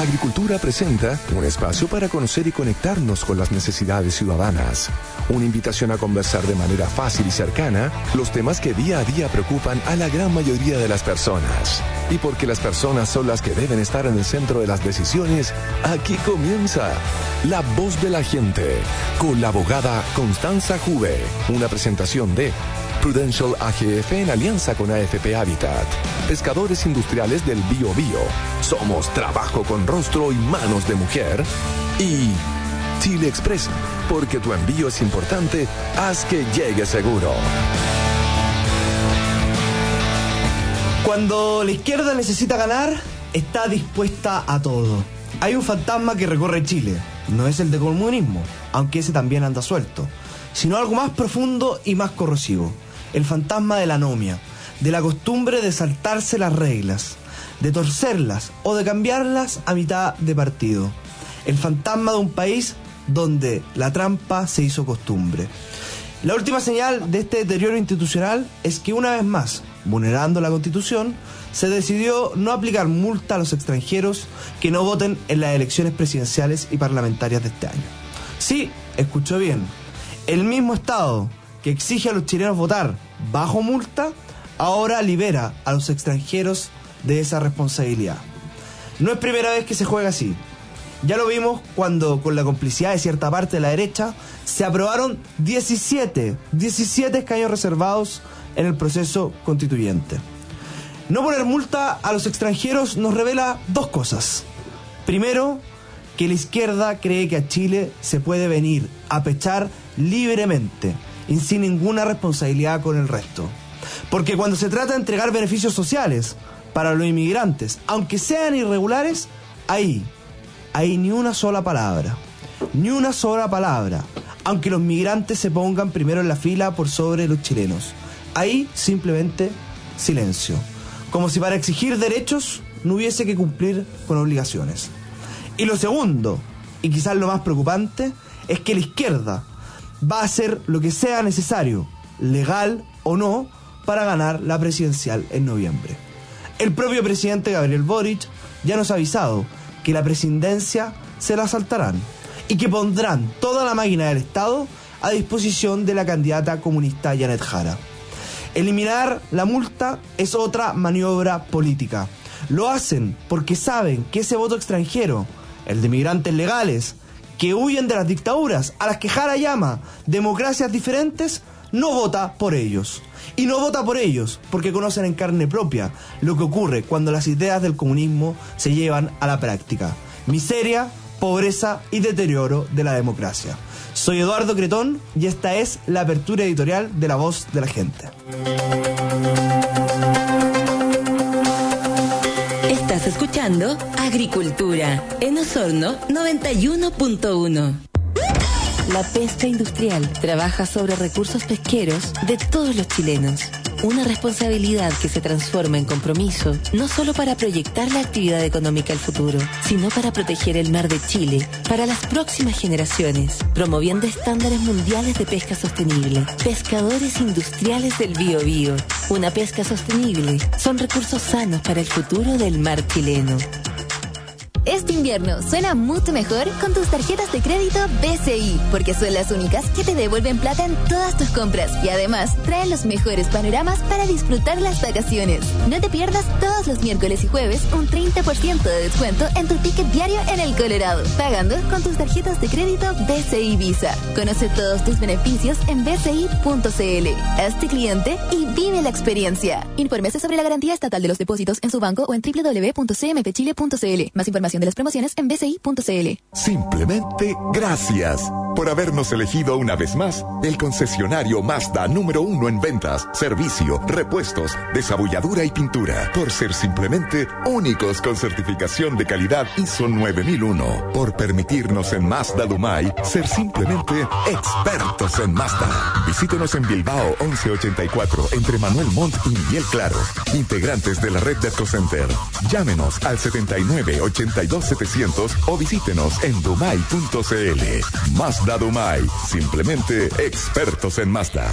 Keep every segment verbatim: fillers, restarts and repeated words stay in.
Agricultura presenta un espacio para conocer y conectarnos con las necesidades ciudadanas. Una invitación a conversar de manera fácil y cercana los temas que día a día preocupan a la gran mayoría de las personas. Y porque las personas son las que deben estar en el centro de las decisiones, aquí comienza La Voz de la Gente, con la abogada Constanza Juve. Una presentación de Prudential A G F en alianza con A F P Habitat. Pescadores industriales del Bío Bío. Somos trabajo con rostro y manos de mujer. Y Chile Express, porque tu envío es importante, haz que llegue seguro. Cuando la izquierda necesita ganar, está dispuesta a todo. Hay un fantasma que recorre Chile. No es el de comunismo, aunque ese también anda suelto, sino algo más profundo y más corrosivo. El fantasma de la anomia, de la costumbre de saltarse las reglas, de torcerlas o de cambiarlas a mitad de partido. El fantasma de un país donde la trampa se hizo costumbre. La última señal de este deterioro institucional es que una vez más, vulnerando la Constitución, se decidió no aplicar multa a los extranjeros que no voten en las elecciones presidenciales y parlamentarias de este año. Sí, escuchó bien, el mismo Estado que exige a los chilenos votar bajo multa, ahora libera a los extranjeros de esa responsabilidad. No es primera vez que se juega así. Ya lo vimos cuando, con la complicidad de cierta parte de la derecha, se aprobaron diecisiete, diecisiete escaños reservados en el proceso constituyente. No poner multa a los extranjeros nos revela dos cosas. Primero, que la izquierda cree que a Chile se puede venir a pechar libremente y sin ninguna responsabilidad con el resto. Porque cuando se trata de entregar beneficios sociales para los inmigrantes, aunque sean irregulares, ahí, ahí ni una sola palabra, ni una sola palabra, aunque los migrantes se pongan primero en la fila por sobre los chilenos. Ahí simplemente silencio, como si para exigir derechos no hubiese que cumplir con obligaciones. Y lo segundo, y quizás lo más preocupante, es que la izquierda va a hacer lo que sea necesario, legal o no, para ganar la presidencial en noviembre. El propio presidente Gabriel Boric ya nos ha avisado que la presidencia se la asaltarán y que pondrán toda la máquina del Estado a disposición de la candidata comunista Janet Jara. Eliminar la multa es otra maniobra política. Lo hacen porque saben que ese voto extranjero, el de migrantes legales, que huyen de las dictaduras a las que Jara llama democracias diferentes, no vota por ellos. Y no vota por ellos porque conocen en carne propia lo que ocurre cuando las ideas del comunismo se llevan a la práctica. Miseria, pobreza y deterioro de la democracia. Soy Eduardo Cretón y esta es la apertura editorial de La Voz de la Gente. Estás escuchando Agricultura en Osorno noventa y uno punto uno. La pesca industrial trabaja sobre recursos pesqueros de todos los chilenos. Una responsabilidad que se transforma en compromiso, no solo para proyectar la actividad económica al futuro, sino para proteger el mar de Chile para las próximas generaciones, promoviendo estándares mundiales de pesca sostenible. Pescadores industriales del Bío Bío. Una pesca sostenible son recursos sanos para el futuro del mar chileno. Este invierno suena mucho mejor con tus tarjetas de crédito B C I, porque son las únicas que te devuelven plata en todas tus compras y además traen los mejores panoramas para disfrutar las vacaciones. No te pierdas todos los miércoles y jueves un treinta por ciento de descuento en tu ticket diario en el Colorado, pagando con tus tarjetas de crédito B C I Visa. Conoce todos tus beneficios en b c i punto c l. Hazte cliente y vive la experiencia. Infórmese sobre la garantía estatal de los depósitos en su banco o en w w w punto c m p chile punto c l. Más información de las promociones en b c i punto c l. Simplemente gracias por habernos elegido una vez más el concesionario Mazda número uno en ventas, servicio, repuestos, desabulladura y pintura. Por ser simplemente únicos con certificación de calidad I S O nueve mil uno. Por permitirnos en Mazda Dumay ser simplemente expertos en Mazda. Visítenos en Bilbao once ochenta y cuatro entre Manuel Montt y Miguel Claro. Integrantes de la red de Ecocenter. Llámenos al setenta y nueve ochenta y dos setecientos o visítenos en dumay punto c l. Mazda Dumay, simplemente expertos en Mazda.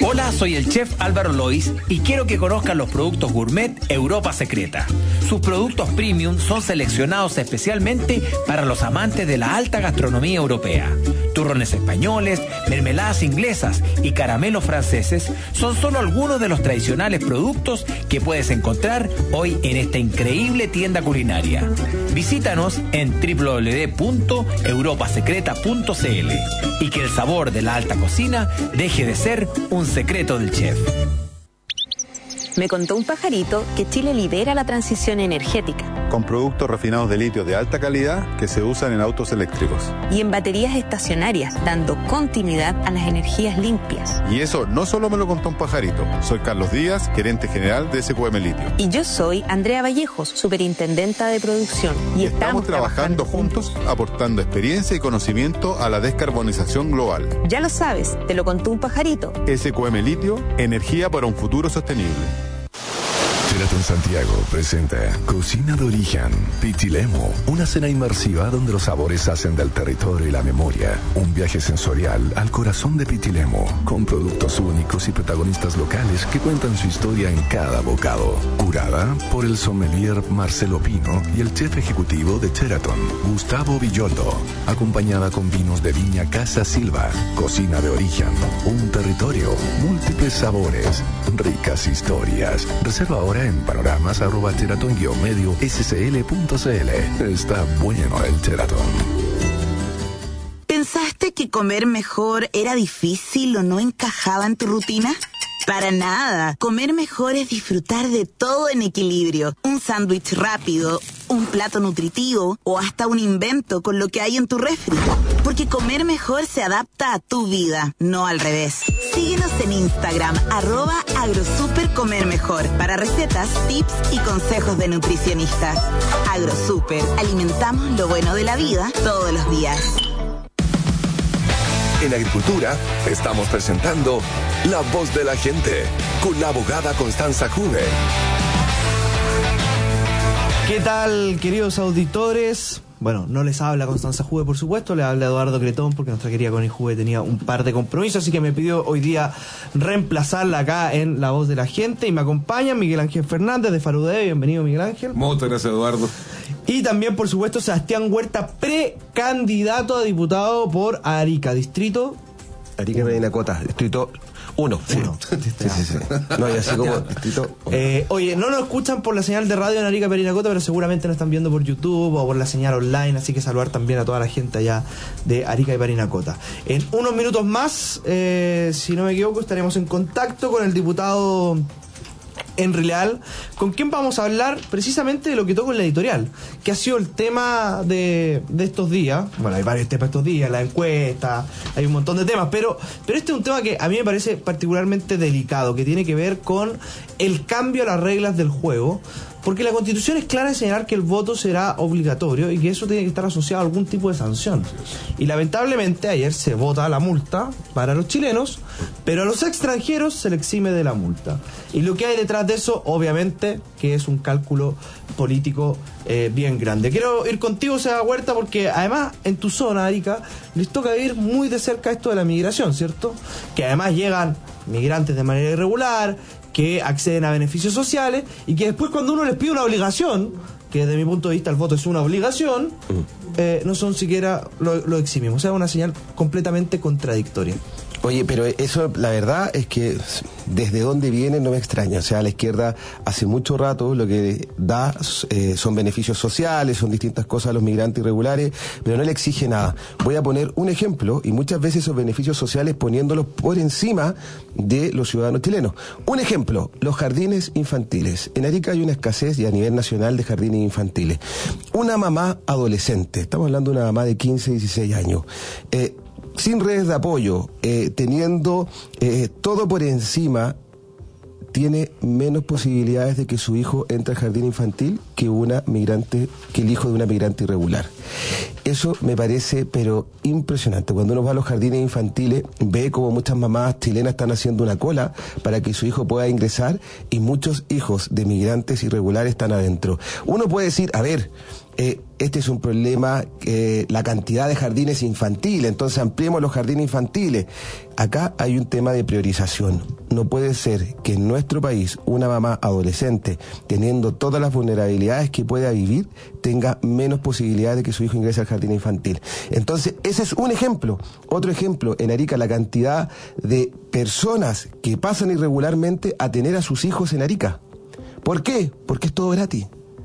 Hola, soy el chef Álvaro Lois y quiero que conozcan los productos gourmet Europa Secreta. Sus productos premium son seleccionados especialmente para los amantes de la alta gastronomía europea. Turrones españoles, mermeladas inglesas y caramelos franceses son solo algunos de los tradicionales productos que puedes encontrar hoy en esta increíble tienda culinaria. Visítanos en doble u doble u doble u punto europa secreta punto c l y que el sabor de la alta cocina deje de ser un secreto del chef. Me contó un pajarito que Chile lidera la transición energética. Con productos refinados de litio de alta calidad que se usan en autos eléctricos. Y en baterías estacionarias, dando continuidad a las energías limpias. Y eso no solo me lo contó un pajarito. Soy Carlos Díaz, gerente general de S Q M Litio. Y yo soy Andrea Vallejos, superintendenta de producción. Y, y estamos, estamos trabajando, trabajando juntos, aportando experiencia y conocimiento a la descarbonización global. Ya lo sabes, te lo contó un pajarito. S Q M Litio, energía para un futuro sostenible. Sheraton Santiago presenta Cocina de Origen, Pichilemu, una cena inmersiva donde los sabores hacen del territorio y la memoria. Un viaje sensorial al corazón de Pichilemu, con productos únicos y protagonistas locales que cuentan su historia en cada bocado. Curada por el sommelier Marcelo Pino y el chef ejecutivo de Sheraton, Gustavo Villoldo, acompañada con vinos de viña Casa Silva. Cocina de Origen, un territorio, múltiples sabores, ricas historias. Reserva ahora en panoramas arroba sheraton guion medio scl punto cl. Está bueno el Sheraton. ¿Pensaste que comer mejor era difícil o no encajaba en tu rutina? Para nada. Comer mejor es disfrutar de todo en equilibrio. Un sándwich rápido, un plato nutritivo o hasta un invento con lo que hay en tu refri. Porque comer mejor se adapta a tu vida, no al revés. Síguenos en Instagram, arroba agrosupercomermejor, para recetas, tips y consejos de nutricionistas. Agrosuper, alimentamos lo bueno de la vida todos los días. En Agricultura estamos presentando La Voz de la Gente con la abogada Constanza Juve. ¿Qué tal, queridos auditores? Bueno, no les habla Constanza Juve, por supuesto, le habla Eduardo Cretón, porque nuestra querida Connie Juve tenía un par de compromisos, así que me pidió hoy día reemplazarla acá en La Voz de la Gente, y me acompaña Miguel Ángel Fernández de Farudé. Bienvenido, Miguel Ángel. Muchas gracias, Eduardo. Y también, por supuesto, Sebastián Huerta, precandidato a diputado por Arica, distrito... Arica Parinacota, distrito uno. Sí. Uno. Sí, sí, sí. No, y así como distrito eh, Oye, no nos escuchan por la señal de radio en Arica Parinacota, pero seguramente nos están viendo por YouTube o por la señal online, así que saludar también a toda la gente allá de Arica y Parinacota. En unos minutos más, eh, si no me equivoco, estaremos en contacto con el diputado Henry Leal, con quien vamos a hablar precisamente de lo que toca en la editorial, que ha sido el tema de, de estos días. Bueno, hay varios temas estos días, la encuesta, hay un montón de temas, pero, pero este es un tema que a mí me parece particularmente delicado, que tiene que ver con el cambio a las reglas del juego, porque la Constitución es clara en señalar que el voto será obligatorio y que eso tiene que estar asociado a algún tipo de sanción. Y lamentablemente ayer se vota la multa para los chilenos, pero a los extranjeros se les exime de la multa. Y lo que hay detrás de eso, obviamente, que es un cálculo político eh, bien grande. Quiero ir contigo, Seba Huerta, porque además en tu zona, Arica, les toca vivir muy de cerca esto de la migración, ¿cierto? Que además llegan migrantes de manera irregular, que acceden a beneficios sociales y que después, cuando uno les pide una obligación, que desde mi punto de vista el voto es una obligación, eh, no son siquiera lo, lo eximimos. O sea, una señal completamente contradictoria. Oye, pero eso, la verdad es que desde dónde viene no me extraña. O sea, la izquierda hace mucho rato lo que da eh, son beneficios sociales, son distintas cosas a los migrantes irregulares, pero no le exige nada. Voy a poner un ejemplo, y muchas veces esos beneficios sociales poniéndolos por encima de los ciudadanos chilenos. Un ejemplo, los jardines infantiles. En Arica hay una escasez y a nivel nacional de jardines infantiles. Una mamá adolescente, estamos hablando de una mamá de quince, dieciséis años, eh, sin redes de apoyo, eh, teniendo eh, todo por encima, tiene menos posibilidades de que su hijo entre al jardín infantil que una migrante, que el hijo de una migrante irregular. Eso me parece, pero impresionante. Cuando uno va a los jardines infantiles, ve como muchas mamás chilenas están haciendo una cola para que su hijo pueda ingresar, y muchos hijos de migrantes irregulares están adentro. Uno puede decir, a ver, eh, este es un problema, eh, la cantidad de jardines infantiles, entonces ampliemos los jardines infantiles. Acá hay un tema de priorización. No puede ser que en nuestro país una mamá adolescente, teniendo todas las vulnerabilidades que pueda vivir, tenga menos posibilidades de que su hijo ingrese al jardín infantil. Entonces, ese es un ejemplo. Otro ejemplo, en Arica, la cantidad de personas que pasan irregularmente a tener a sus hijos en Arica. ¿Por qué? Porque es todo gratis.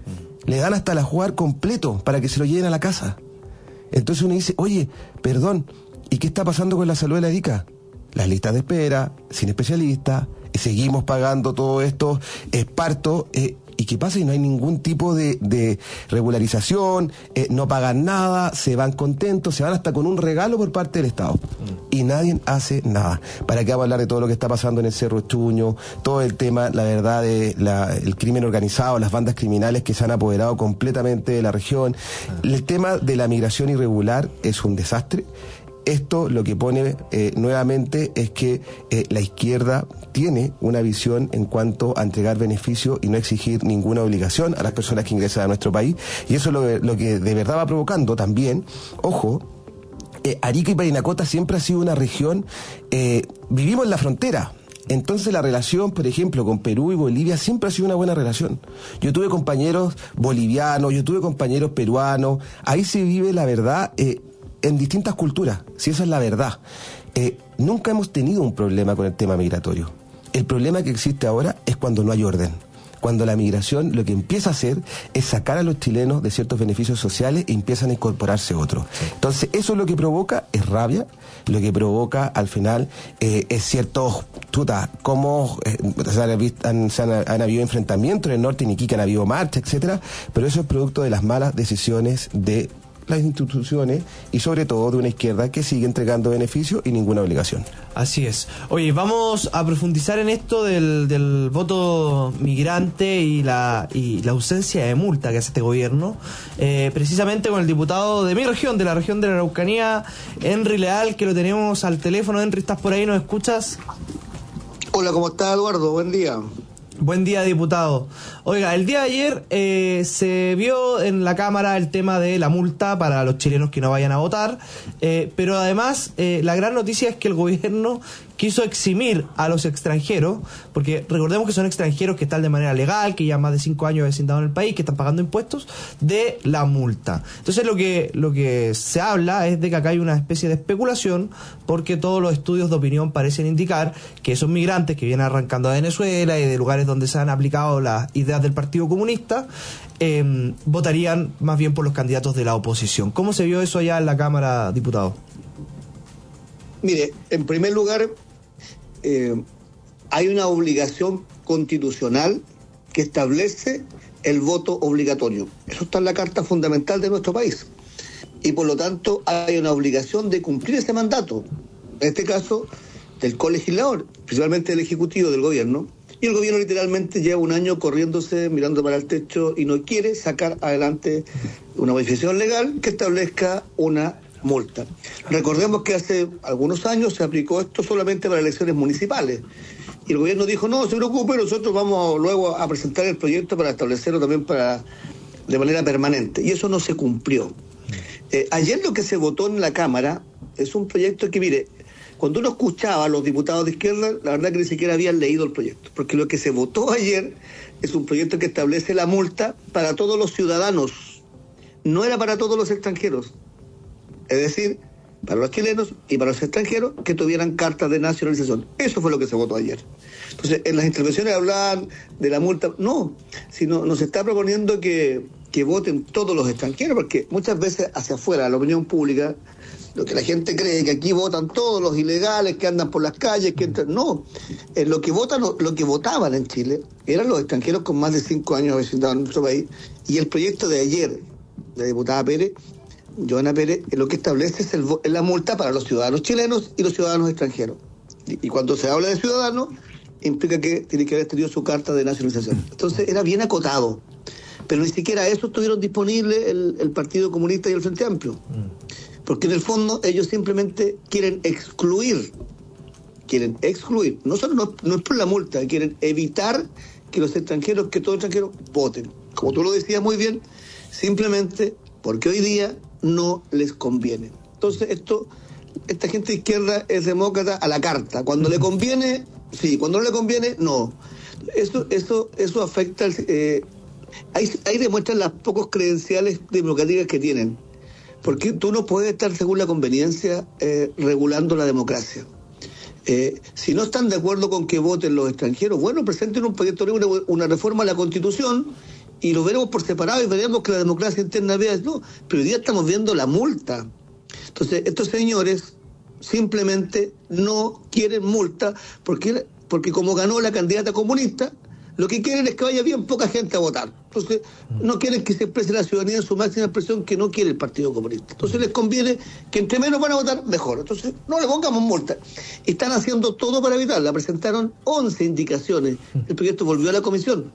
Le dan hasta el ajuar completo para que se lo lleven a la casa. Entonces uno dice, oye, perdón, ¿y qué está pasando con la salud de la Arica? Las listas de espera, sin especialistas, eh, seguimos pagando todo esto, esparto, eh, ¿y qué pasa? Y no hay ningún tipo de, de regularización, eh, no pagan nada, se van contentos, se van hasta con un regalo por parte del Estado. Mm. Y nadie hace nada. ¿Para qué vamos a hablar de todo lo que está pasando en el Cerro Chuño? Todo el tema, la verdad, de la, el crimen organizado, las bandas criminales que se han apoderado completamente de la región. Ah. El tema de la migración irregular es un desastre. Esto lo que pone eh, nuevamente es que eh, la izquierda tiene una visión en cuanto a entregar beneficios y no exigir ninguna obligación a las personas que ingresan a nuestro país. Y eso es lo, lo que de verdad va provocando también, ojo, eh, Arica y Parinacota siempre ha sido una región, eh, vivimos en la frontera. Entonces la relación, por ejemplo, con Perú y Bolivia siempre ha sido una buena relación. Yo tuve compañeros bolivianos, yo tuve compañeros peruanos, ahí se vive la verdad, eh, en distintas culturas, si esa es la verdad. Eh, nunca hemos tenido un problema con el tema migratorio. El problema que existe ahora es cuando no hay orden. Cuando la migración lo que empieza a hacer es sacar a los chilenos de ciertos beneficios sociales e empiezan a incorporarse otros. Entonces eso lo que provoca es rabia, lo que provoca al final eh, es cierto, tuta, cómo eh, se, han, han, se han, han habido enfrentamientos en el norte, en Iquique han habido marchas, etcétera, pero eso es producto de las malas decisiones de las instituciones y sobre todo de una izquierda que sigue entregando beneficios y ninguna obligación. Así es. Oye, vamos a profundizar en esto del, del voto migrante y la, y la ausencia de multa que hace este gobierno, eh, precisamente con el diputado de mi región, de la región de la Araucanía, Henry Leal, que lo tenemos al teléfono. Henry, ¿estás por ahí? ¿Nos escuchas? Hola, ¿cómo está, Eduardo? Buen día. Buen día, diputado. Oiga, el día de ayer eh, se vio en la Cámara el tema de la multa para los chilenos que no vayan a votar, eh, pero además eh, la gran noticia es que el gobierno quiso eximir a los extranjeros, porque recordemos que son extranjeros que están de manera legal, que ya más de cinco años vecindado en el país, que están pagando impuestos, de la multa. Entonces lo que, lo que se habla es de que acá hay una especie de especulación, porque todos los estudios de opinión parecen indicar que esos migrantes que vienen arrancando de Venezuela y de lugares donde se han aplicado las ideas del Partido Comunista, eh, votarían más bien por los candidatos de la oposición. ¿Cómo se vio eso allá en la Cámara, diputado? Mire, en primer lugar, eh, hay una obligación constitucional que establece el voto obligatorio. Eso está en la Carta Fundamental de nuestro país. Y por lo tanto hay una obligación de cumplir ese mandato. En este caso, del colegislador, principalmente del Ejecutivo, del Gobierno. Y el Gobierno literalmente lleva un año corriéndose, mirando para el techo y no quiere sacar adelante una modificación legal que establezca una multa. Recordemos que hace algunos años se aplicó esto solamente para elecciones municipales y el gobierno dijo, no, no se preocupe, nosotros vamos luego a presentar el proyecto para establecerlo también para de manera permanente, y eso no se cumplió. Eh, ayer lo que se votó en la Cámara es un proyecto que, mire, cuando uno escuchaba a los diputados de izquierda, la verdad que ni siquiera habían leído el proyecto, porque lo que se votó ayer es un proyecto que establece la multa para todos los ciudadanos, no era para todos los extranjeros. Es decir, para los chilenos y para los extranjeros que tuvieran cartas de nacionalización. Eso fue lo que se votó ayer. Entonces, en las intervenciones hablaban de la multa. No, sino nos está proponiendo que, que voten todos los extranjeros, porque muchas veces hacia afuera, la opinión pública, lo que la gente cree que aquí votan todos los ilegales que andan por las calles, que entran. No, eh, lo que votan, lo, lo que votaban en Chile eran los extranjeros con más de cinco años de vecindad en nuestro país. Y el proyecto de ayer, de la diputada Pérez, Joana Pérez, lo que establece es, el, es la multa para los ciudadanos chilenos y los ciudadanos extranjeros. Y, y cuando se habla de ciudadanos, implica que tiene que haber tenido su carta de nacionalización. Entonces era bien acotado. Pero ni siquiera eso estuvieron disponibles el, el Partido Comunista y el Frente Amplio. Porque en el fondo ellos simplemente quieren excluir, quieren excluir, no solo no, no es por la multa, quieren evitar que los extranjeros, que todos los extranjeros voten. Como tú lo decías muy bien, simplemente porque hoy día no les conviene. Entonces, esto, esta gente de izquierda es demócrata a la carta. Cuando le conviene, sí, cuando no le conviene, no. Eso, eso, eso afecta, eh, ahí, ahí demuestran las pocos credenciales democráticas que tienen. Porque tú no puedes estar según la conveniencia eh, regulando la democracia. Eh, si no están de acuerdo con que voten los extranjeros, bueno, presenten un proyecto de una, una reforma a la Constitución y lo veremos por separado y veremos que la democracia interna vea, no, pero hoy día estamos viendo la multa. Entonces, estos señores simplemente no quieren multa porque, porque como ganó la candidata comunista, lo que quieren es que vaya bien poca gente a votar. Entonces, no quieren que se exprese la ciudadanía en su máxima expresión que no quiere el Partido Comunista. Entonces, les conviene que entre menos van a votar, mejor. Entonces, no le pongamos multa. Están haciendo todo para evitarla. Presentaron once indicaciones. El proyecto volvió a la comisión.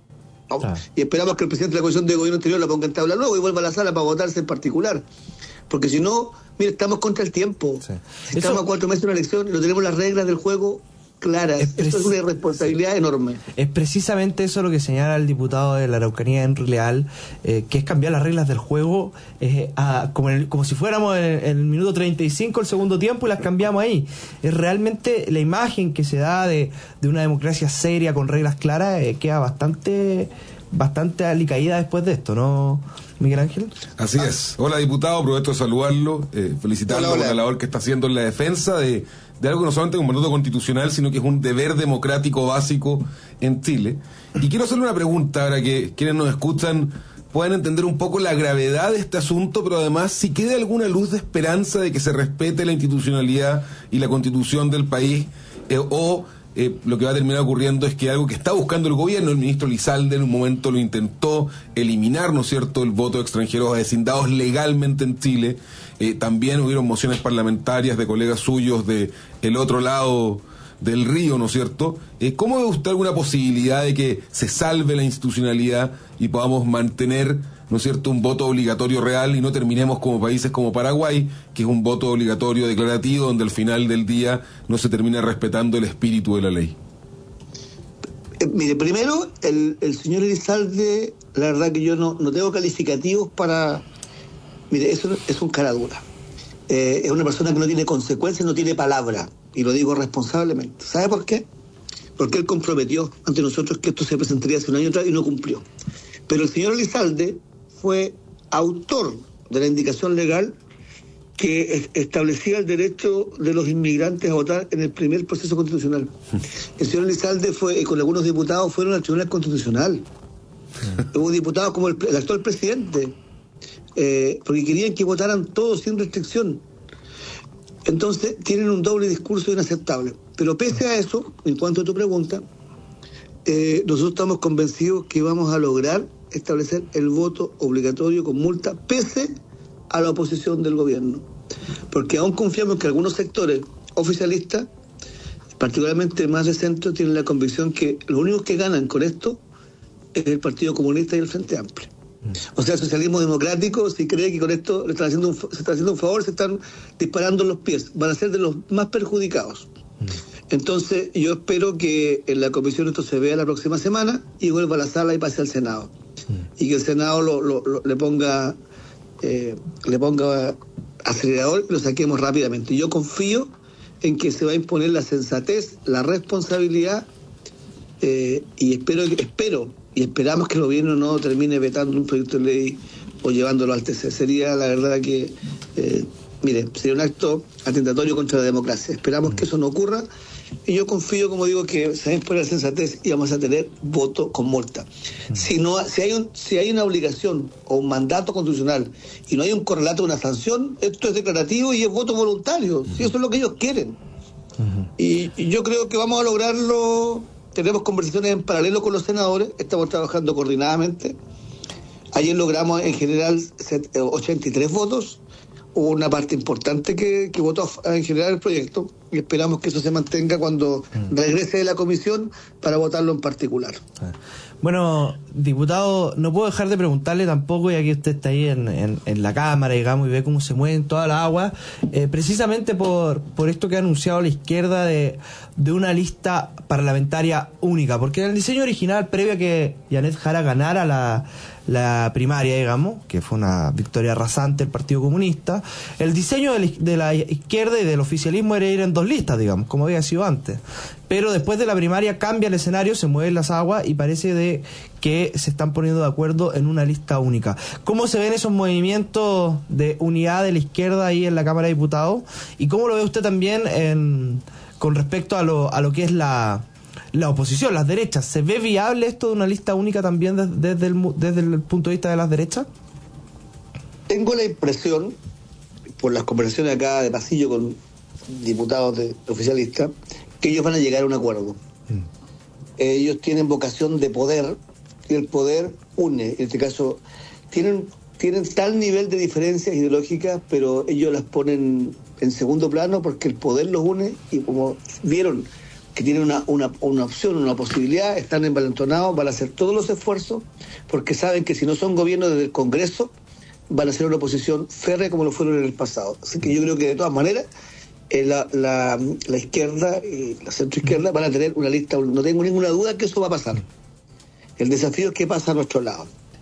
Ah. Y esperamos que el presidente de la Comisión de Gobierno Interior la ponga en tabla luego y vuelva a la sala para votarse en particular. Porque si no, mire, estamos contra el tiempo. Sí. Si estamos Eso... a cuatro meses de una elección y no tenemos las reglas del juego claras. Es Esto es una irresponsabilidad enorme. Es precisamente eso lo que señala el diputado de la Araucanía, Henry Leal, eh, que es cambiar las reglas del juego eh, a, como, en el, como si fuéramos en el, en el minuto treinta y cinco el segundo tiempo y las cambiamos ahí. Es realmente la imagen que se da de, de una democracia seria con reglas claras eh, queda bastante bastante alicaída después de esto, ¿no, Miguel Ángel? Así es. Hola, diputado, aprovecho de saludarlo, eh, felicitarlo por la labor que está haciendo en la defensa de de algo que no solamente es un mandato constitucional, sino que es un deber democrático básico en Chile. Y quiero hacerle una pregunta para que quienes nos escuchan puedan entender un poco la gravedad de este asunto, pero además si queda alguna luz de esperanza de que se respete la institucionalidad y la constitución del país, eh, o eh, lo que va a terminar ocurriendo es que algo que está buscando el gobierno, el ministro Lizalde en un momento lo intentó eliminar, ¿no es cierto?, el voto de extranjeros avecindados legalmente en Chile. Eh, también hubieron mociones parlamentarias de colegas suyos de el otro lado del río, ¿no es cierto? Eh, ¿Cómo ve usted alguna posibilidad de que se salve la institucionalidad y podamos mantener, ¿no es cierto?, un voto obligatorio real y no terminemos como países como Paraguay, que es un voto obligatorio declarativo donde al final del día no se termina respetando el espíritu de la ley? Eh, mire, primero, el, el señor Elizalde, la verdad que yo no, no tengo calificativos para... Mire, eso es un cara dura. Eh, es una persona que no tiene consecuencias, no tiene palabra. Y lo digo responsablemente. ¿Sabe por qué? Porque él comprometió ante nosotros que esto se presentaría hace un año atrás y no cumplió. Pero el señor Elizalde fue autor de la indicación legal que establecía el derecho de los inmigrantes a votar en el primer proceso constitucional. El señor Elizalde fue, con algunos diputados, fueron al Tribunal Constitucional. Hubo diputados como el, el actual presidente, Eh, porque querían que votaran todos sin restricción. Entonces tienen un doble discurso inaceptable. Pero pese a eso, en cuanto a tu pregunta, eh, nosotros estamos convencidos que vamos a lograr establecer el voto obligatorio con multa pese a la oposición del gobierno, porque aún confiamos que algunos sectores oficialistas, particularmente más de centro, tienen la convicción que los únicos que ganan con esto es el Partido Comunista y el Frente Amplio. O sea, el socialismo democrático, si cree que con esto le están haciendo un, se está haciendo un favor, se están disparando en los pies, van a ser de los más perjudicados. Entonces yo espero que en la comisión esto se vea la próxima semana y vuelva a la sala y pase al Senado, y que el Senado lo, lo, lo, le ponga eh, le ponga acelerador y lo saquemos rápidamente. Yo confío en que se va a imponer la sensatez, la responsabilidad, eh, y espero espero y esperamos que el gobierno no termine vetando un proyecto de ley o llevándolo al T C. Sería, la verdad, que, eh, mire, sería un acto atentatorio contra la democracia. Esperamos que eso no ocurra y yo confío, como digo, que se va a imponer la sensatez y vamos a tener voto con multa. Si no, si hay un, si hay una obligación o un mandato constitucional y no hay un correlato de una sanción, esto es declarativo y es voto voluntario. Si eso es lo que ellos quieren. Y, y yo creo que vamos a lograrlo. Tenemos conversaciones en paralelo con los senadores, estamos trabajando coordinadamente. Ayer logramos en general ochenta y tres votos, hubo una parte importante que, que votó en general el proyecto y esperamos que eso se mantenga cuando regrese de la comisión para votarlo en particular. Bueno, diputado, no puedo dejar de preguntarle tampoco, ya que usted está ahí en, en, en la Cámara, digamos, y ve cómo se mueven toda la agua, eh, precisamente por, por esto que ha anunciado la izquierda de, de una lista parlamentaria única, porque en el diseño original, previo a que Janet Jara ganara la, la primaria, digamos, que fue una victoria arrasante del Partido Comunista, el diseño de la, de la izquierda y del oficialismo era ir en dos listas, digamos, como había sido antes. Pero después de la primaria cambia el escenario, se mueven las aguas y parece de que se están poniendo de acuerdo en una lista única. ¿Cómo se ven esos movimientos de unidad de la izquierda ahí en la Cámara de Diputados? ¿Y cómo lo ve usted también en, con respecto a lo, a lo que es la, la oposición, las derechas? ¿Se ve viable esto de una lista única también desde, desde, el, desde el punto de vista de las derechas? Tengo la impresión, por las conversaciones acá de pasillo con diputados de, oficialistas, que ellos van a llegar a un acuerdo. Mm. Ellos tienen vocación de poder, y el poder une. En este caso, tienen, tienen tal nivel de diferencias ideológicas, pero ellos las ponen en segundo plano porque el poder los une, y como vieron que tienen una, una, una opción, una posibilidad, están envalentonados, van a hacer todos los esfuerzos, porque saben que si no son gobiernos desde el Congreso, van a ser una oposición férrea como lo fueron en el pasado. Así que yo creo que de todas maneras, Eh, la, la, la izquierda y la centroizquierda van a tener una lista, no tengo ninguna duda que eso va a pasar. El desafío es qué pasa a nuestro lado.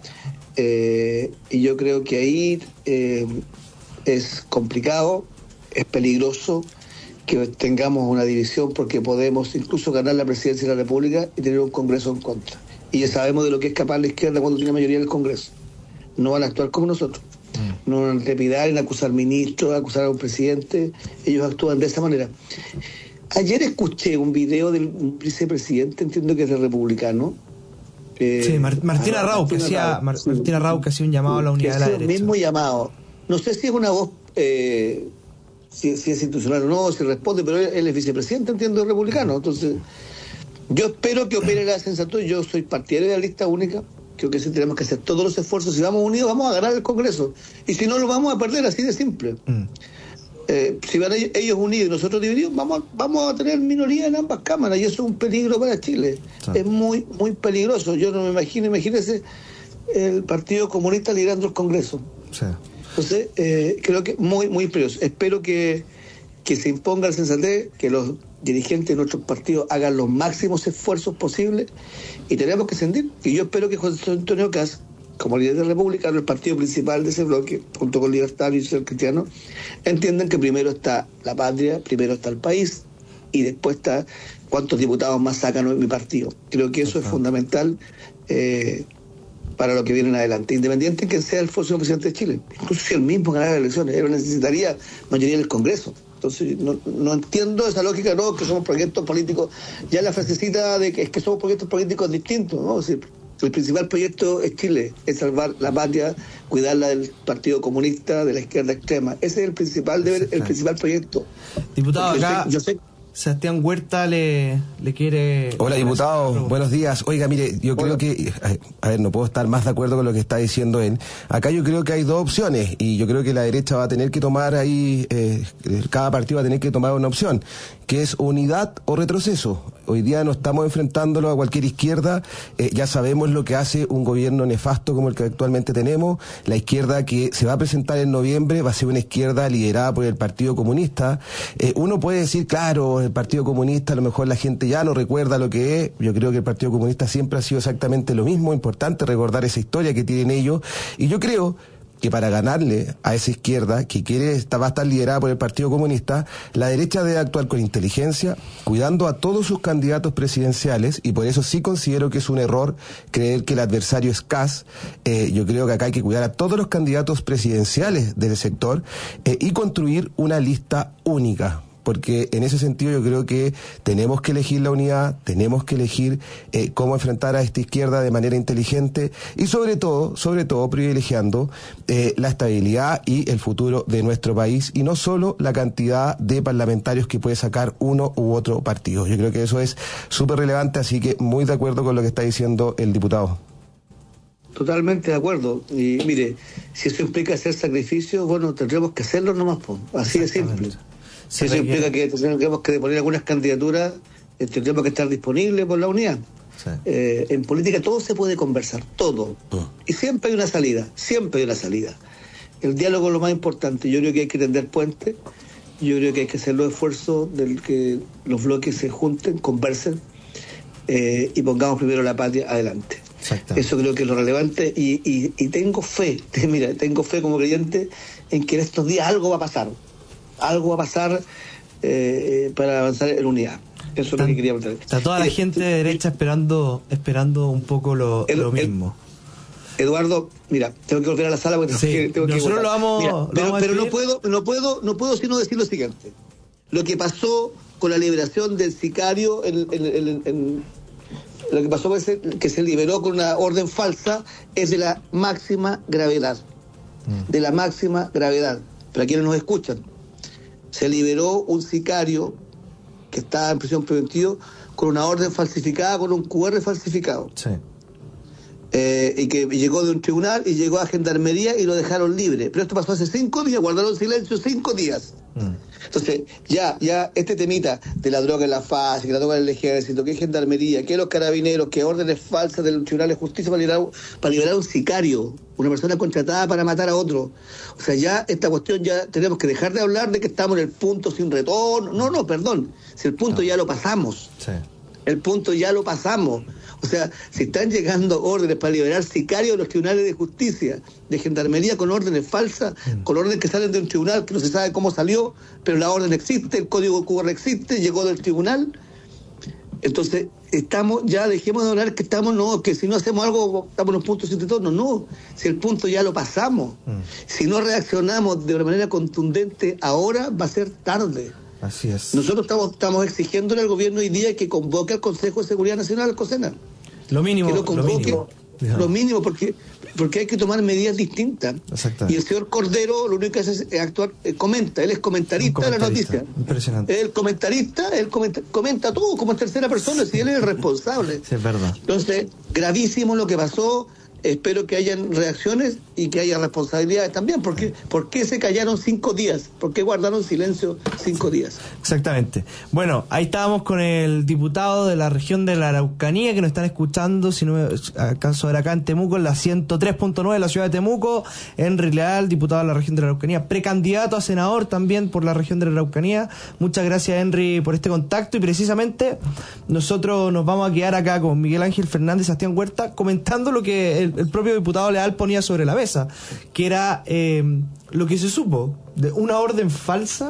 Eh, y yo creo que ahí eh, es complicado, es peligroso que tengamos una división, porque podemos incluso ganar la presidencia de la República y tener un Congreso en contra. Y ya sabemos de lo que es capaz la izquierda cuando tiene mayoría en el Congreso. No van a actuar como nosotros. No van a trepidar en acusar ministros, acusar a un presidente. Ellos actúan de esa manera. Ayer escuché un video del vicepresidente, entiendo que es de republicano. Eh, sí, Mar- Martina Raúl, que hacía Mar- sí. Martina Raúl que hacía un llamado a la unidad de la derecha. El mismo llamado. No sé si es una voz, eh, si, si es institucional o no, si responde, pero él es vicepresidente, entiendo, de republicano. Entonces, yo espero que opere la sensación. Yo soy partidario de la lista única. Creo que sí tenemos que hacer todos los esfuerzos. Si vamos unidos, vamos a ganar el Congreso. Y si no, lo vamos a perder, así de simple. Mm. Eh, si van ellos unidos y nosotros divididos, vamos, vamos a tener minoría en ambas cámaras. Y eso es un peligro para Chile. Sí. Es muy, muy peligroso. Yo no me imagino, imagínense el Partido Comunista liderando el Congreso. Sí. Entonces, eh, creo que muy, muy peligroso. Espero que, que se imponga el sensatez, que los dirigentes de nuestros partidos hagan los máximos esfuerzos posibles, y tenemos que sentir, y yo espero que José Antonio Kast, como líder del Republicano, el partido principal de ese bloque, junto con Libertad y Social Cristiano, entiendan que primero está la patria, primero está el país, y después está cuántos diputados más sacan en mi partido. Creo que eso es fundamental eh, para lo que viene en adelante, independiente de que sea el próximo presidente de Chile. Incluso si él mismo ganara las elecciones, él necesitaría mayoría en el Congreso. Entonces, no, no entiendo esa lógica, no, que somos proyectos políticos. Ya la frasecita de que es que somos proyectos políticos distintos, ¿no? O sea, el principal proyecto es Chile, es salvar la patria, cuidarla del Partido Comunista, de la izquierda extrema. Ese es el principal deber, el principal proyecto. Diputado, yo acá sé, yo sé Sebastián Huerta le, le quiere... Hola, diputado, buenos días. Oiga, mire, yo Hola. creo que... A ver, no puedo estar más de acuerdo con lo que está diciendo él. Acá yo creo que hay dos opciones, y yo creo que la derecha va a tener que tomar ahí... Eh, cada partido va a tener que tomar una opción, que es unidad o retroceso. Hoy día no estamos enfrentándolo a cualquier izquierda. Eh, ya sabemos lo que hace un gobierno nefasto como el que actualmente tenemos. La izquierda que se va a presentar en noviembre va a ser una izquierda liderada por el Partido Comunista. Eh, uno puede decir, claro, el Partido Comunista, a lo mejor la gente ya no recuerda lo que es. Yo creo que el Partido Comunista siempre ha sido exactamente lo mismo. Importante recordar esa historia que tienen ellos. Y yo creo que para ganarle a esa izquierda que quiere está, va a estar liderada por el Partido Comunista, la derecha debe actuar con inteligencia, cuidando a todos sus candidatos presidenciales, y por eso sí considero que es un error creer que el adversario es Kast. Eh, yo creo que acá hay que cuidar a todos los candidatos presidenciales del sector eh, y construir una lista única. Porque en ese sentido yo creo que tenemos que elegir la unidad, tenemos que elegir eh, cómo enfrentar a esta izquierda de manera inteligente y sobre todo, sobre todo privilegiando eh, la estabilidad y el futuro de nuestro país, y no solo la cantidad de parlamentarios que puede sacar uno u otro partido. Yo creo que eso es súper relevante, así que muy de acuerdo con lo que está diciendo el diputado. Totalmente de acuerdo. Y mire, si eso implica hacer sacrificios, bueno, tendremos que hacerlo nomás, po. Así de simple. Si eso implica que tendremos que poner algunas candidaturas, eh, tendremos que estar disponibles por la unidad. Sí. Eh, en política todo se puede conversar, todo. Oh. Y siempre hay una salida, siempre hay una salida. El diálogo es lo más importante. Yo creo que hay que tender puentes, yo creo que hay que hacer los esfuerzos del que los bloques se junten, conversen eh, y pongamos primero la patria adelante. Eso creo que es lo relevante y, y, y tengo fe, mira, tengo fe como creyente en que en estos días algo va a pasar, algo va a pasar eh, para avanzar en unidad. Eso es lo que quería preguntar. Está toda la eh, gente de derecha esperando esperando un poco lo, el, lo mismo. El, Eduardo, mira, tengo que volver a la sala porque sí, tengo que, tengo nosotros que lo vamos, mira, lo pero, vamos a pero no puedo, no puedo, no puedo sino decir lo siguiente. Lo que pasó con la liberación del sicario, en, en, en, en, lo que pasó es que se liberó con una orden falsa, es de la máxima gravedad, mm. de la máxima gravedad. Para quienes nos escuchan, se liberó un sicario que estaba en prisión preventiva con una orden falsificada, con un cu erre falsificado. Sí. Eh, y que llegó de un tribunal y llegó a Gendarmería y lo dejaron libre. Pero esto pasó hace cinco días, guardaron silencio cinco días. Mm. Entonces, ya, ya este temita de la droga en la fase, que la droga en el ejército, que es Gendarmería, que los carabineros, que órdenes falsas del Tribunal de Justicia para liberar, para liberar a un sicario, una persona contratada para matar a otro. O sea, ya esta cuestión ya tenemos que dejar de hablar de que estamos en el punto sin retorno. No, no, perdón. Si el punto no. ya lo pasamos. Sí. El punto ya lo pasamos. O sea, si están llegando órdenes para liberar sicarios de los tribunales de justicia, de Gendarmería con órdenes falsas, mm. con órdenes que salen de un tribunal que no se sabe cómo salió, pero la orden existe, el código cu erre existe, llegó del tribunal. Entonces, estamos, ya dejemos de hablar que estamos, no, que si no hacemos algo, estamos en un punto sin retorno. No, si el punto ya lo pasamos. Mm. Si no reaccionamos de una manera contundente ahora, va a ser tarde. Así es. Nosotros estamos, estamos exigiéndole al gobierno hoy día que convoque al Consejo de Seguridad Nacional, al COSENA. Lo mínimo. Que lo convoque, lo mínimo, lo mínimo porque, porque hay que tomar medidas distintas. Y el señor Cordero lo único que hace es actuar, eh, comenta, él es comentarista, comentarista de la noticia. Impresionante. El comentarista, él comenta, comenta todo como en tercera persona, si él es el responsable. Sí, es verdad. Entonces, gravísimo lo que pasó. Espero que hayan reacciones y que haya responsabilidades también, porque ¿por qué se callaron cinco días? ¿Por qué guardaron silencio cinco días? Exactamente. Bueno, ahí estábamos con el diputado de la región de la Araucanía, que nos están escuchando, si no me alcanzo a ver acá en Temuco, en la ciento tres punto nueve de la ciudad de Temuco, Henry Leal, diputado de la región de la Araucanía, precandidato a senador también por la región de la Araucanía. Muchas gracias, Henry, por este contacto, y precisamente nosotros nos vamos a quedar acá con Miguel Ángel Fernández y Sebastián Huerta comentando lo que el el propio diputado Leal ponía sobre la mesa, que era eh, lo que se supo de una orden falsa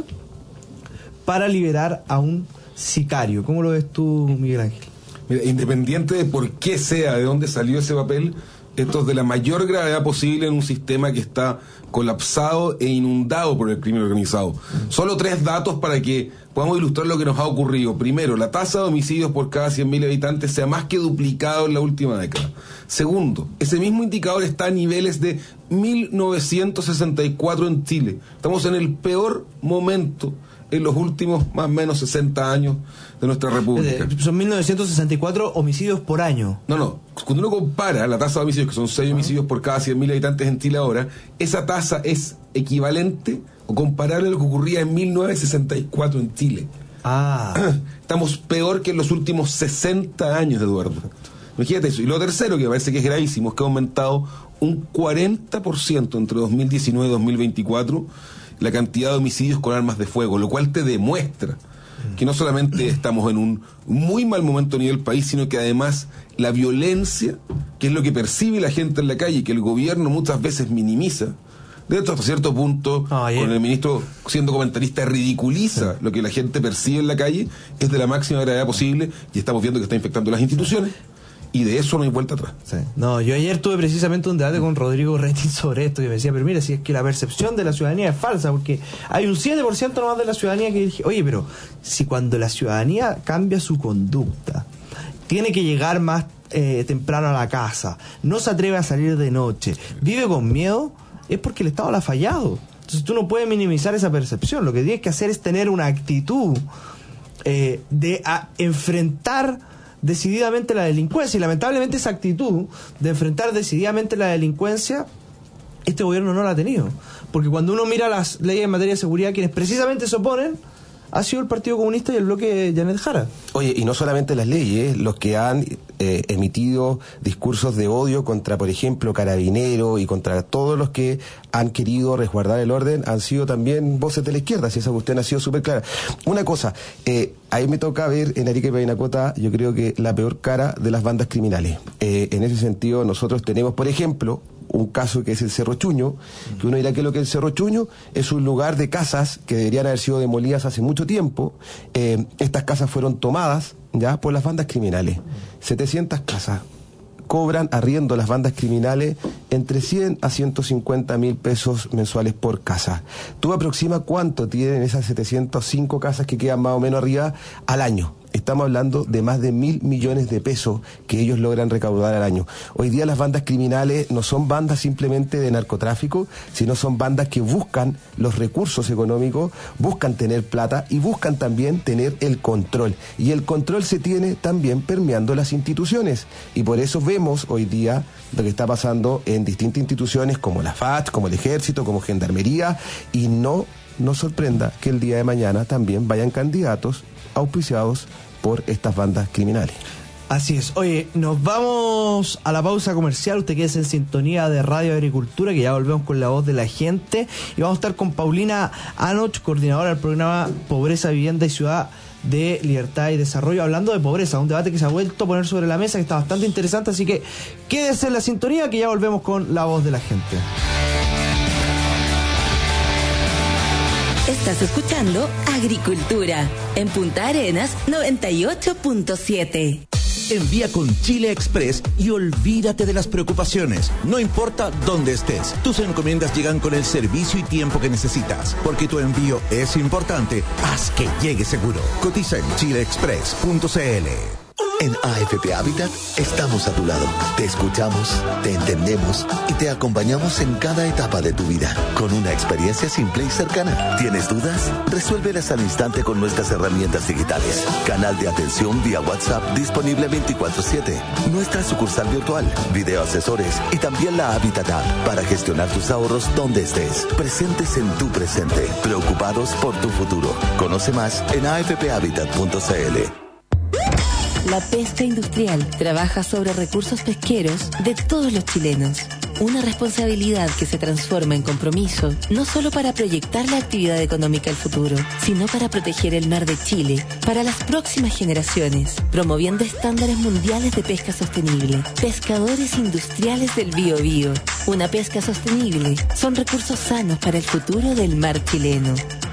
para liberar a un sicario. ¿Cómo lo ves tú, Miguel Ángel? Mira, independiente de por qué sea, de dónde salió ese papel, esto es de la mayor gravedad posible en un sistema que está colapsado e inundado por el crimen organizado. Mm. Solo tres datos para que podamos ilustrar lo que nos ha ocurrido. Primero, la tasa de homicidios por cada cien mil habitantes se ha más que duplicado en la última década. Segundo, ese mismo indicador está a niveles de mil novecientos sesenta y cuatro en Chile. Estamos en el peor momento en los últimos más o menos sesenta años de nuestra república. Son mil novecientos sesenta y cuatro homicidios por año. No, no. Cuando uno compara la tasa de homicidios, que son seis homicidios por cada cien mil habitantes en Chile ahora, esa tasa es equivalente o comparable a lo que ocurría en mil novecientos sesenta y cuatro en Chile. Ah. Estamos peor que en los últimos sesenta años, Eduardo. Imagínate eso. Y lo tercero, que parece que es gravísimo, es que ha aumentado un cuarenta por ciento entre dos mil diecinueve y dos mil veinticuatro la cantidad de homicidios con armas de fuego, lo cual te demuestra que no solamente estamos en un muy mal momento a nivel país, sino que además la violencia, que es lo que percibe la gente en la calle, que el gobierno muchas veces minimiza, de hecho hasta cierto punto, oh, yeah. con el ministro siendo comentarista ridiculiza sí. lo que la gente percibe en la calle, es de la máxima gravedad posible, y estamos viendo que está infectando las instituciones. Y de eso no hay vuelta atrás. Sí. No, yo ayer tuve precisamente un debate con Rodrigo Retín sobre esto y me decía, pero mira, si es que la percepción de la ciudadanía es falsa, porque hay un siete por ciento nomás de la ciudadanía que dije, oye, pero si cuando la ciudadanía cambia su conducta, tiene que llegar más eh, temprano a la casa, no se atreve a salir de noche, vive con miedo, es porque el Estado la ha fallado. Entonces tú no puedes minimizar esa percepción. Lo que tienes que hacer es tener una actitud eh, de a enfrentar decididamente la delincuencia, y lamentablemente esa actitud de enfrentar decididamente la delincuencia este gobierno no la ha tenido, porque cuando uno mira las leyes en materia de seguridad, quienes precisamente se oponen ha sido el Partido Comunista y el bloque Janet Jara. Oye, y no solamente las leyes, los que han eh, emitido discursos de odio contra, por ejemplo, Carabineros y contra todos los que han querido resguardar el orden, han sido también voces de la izquierda, si esa cuestión ha sido súper clara. Una cosa, eh, ahí me toca ver en Arica y Parinacota, yo creo que la peor cara de las bandas criminales. Eh, en ese sentido, nosotros tenemos, por ejemplo, un caso que es el Cerro Chuño, que uno dirá que lo que es el Cerro Chuño es un lugar de casas que deberían haber sido demolidas hace mucho tiempo. Eh, estas casas fueron tomadas ya por las bandas criminales. setecientas casas. Cobran arriendo las bandas criminales entre cien a ciento cincuenta mil pesos mensuales por casa. ¿Tú aproxima cuánto tienen esas setecientas cinco casas que quedan más o menos arriba al año? Estamos hablando de más de mil millones de pesos que ellos logran recaudar al año. Hoy día las bandas criminales no son bandas simplemente de narcotráfico, sino son bandas que buscan los recursos económicos, buscan tener plata y buscan también tener el control. Y el control se tiene también permeando las instituciones. Y por eso vemos hoy día lo que está pasando en distintas instituciones como la F A C, como el Ejército, como Gendarmería, y no nos sorprenda que el día de mañana también vayan candidatos auspiciados por estas bandas criminales. Así es. Oye, nos vamos a la pausa comercial. Usted queda en sintonía de Radio Agricultura, que ya volvemos con la voz de la gente. Y vamos a estar con Paulina Anoch, coordinadora del programa Pobreza, Vivienda y Ciudad de Libertad y Desarrollo, hablando de pobreza, un debate que se ha vuelto a poner sobre la mesa, que está bastante interesante. Así que quédese en la sintonía, que ya volvemos con la voz de la gente. Estás escuchando Agricultura en Punta Arenas noventa y ocho punto siete. Envía con Chile Express y olvídate de las preocupaciones. No importa dónde estés, tus encomiendas llegan con el servicio y tiempo que necesitas. Porque tu envío es importante, haz que llegue seguro. Cotiza en chile express punto c l. En A F P Habitat estamos a tu lado. Te escuchamos, te entendemos y te acompañamos en cada etapa de tu vida con una experiencia simple y cercana. ¿Tienes dudas? Resuélvelas al instante con nuestras herramientas digitales. Canal de atención vía WhatsApp disponible veinticuatro siete. Nuestra sucursal virtual, video asesores y también la Habitat App para gestionar tus ahorros donde estés. Presentes en tu presente, preocupados por tu futuro. Conoce más en a f p habitat punto c l. La pesca industrial trabaja sobre recursos pesqueros de todos los chilenos. Una responsabilidad que se transforma en compromiso, no solo para proyectar la actividad económica al futuro, sino para proteger el mar de Chile para las próximas generaciones, promoviendo estándares mundiales de pesca sostenible. Pescadores industriales del Biobío. Una pesca sostenible son recursos sanos para el futuro del mar chileno.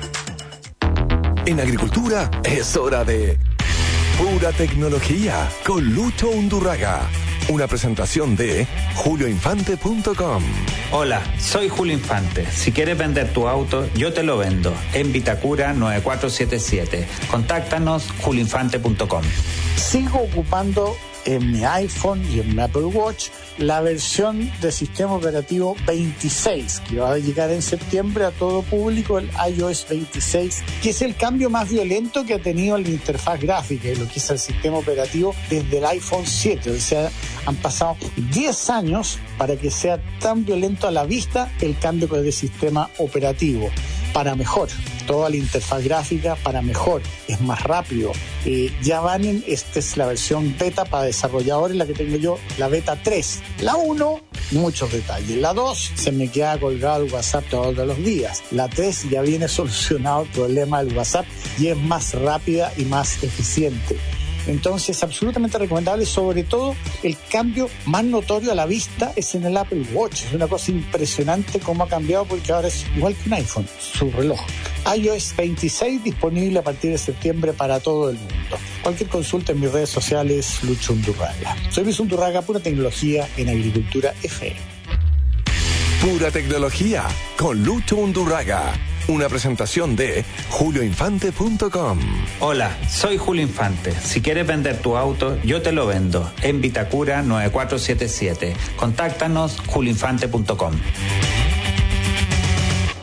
En Agricultura es hora de Pura Tecnología con Lucho Undurraga. Una presentación de julio infante punto com. Hola, soy Julio Infante. Si quieres vender tu auto, yo te lo vendo. En Vitacura nueve cuatro siete siete. Contáctanos julio infante punto com. Sigo ocupando en mi iPhone y en mi Apple Watch la versión de sistema operativo veintiséis, que va a llegar en septiembre a todo público, el i O S veintiséis, que es el cambio más violento que ha tenido la interfaz gráfica y lo que es el sistema operativo desde el iPhone siete. O sea, han pasado diez años para que sea tan violento a la vista el cambio de sistema operativo. Para mejor, toda la interfaz gráfica para mejor, es más rápido. Eh, ya van en, esta es la versión beta para desarrolladores, la que tengo yo, la beta tres. La uno, muchos detalles. La dos, se me queda colgado el WhatsApp todos los días. La tres, ya viene solucionado el problema del WhatsApp y es más rápida y más eficiente. Entonces, absolutamente recomendable. Sobre todo, el cambio más notorio a la vista es en el Apple Watch. Es una cosa impresionante cómo ha cambiado, porque ahora es igual que un iPhone, su reloj. i O S veintiséis disponible a partir de septiembre para todo el mundo. Cualquier consulta en mis redes sociales, Lucho Undurraga. Soy Luis Undurraga, Pura Tecnología en Agricultura F M. Pura Tecnología con Lucho Undurraga. Una presentación de julio infante punto com. Hola, soy Julio Infante. Si quieres vender tu auto, yo te lo vendo. En Vitacura nueve cuatro siete siete. Contáctanos julio infante punto com.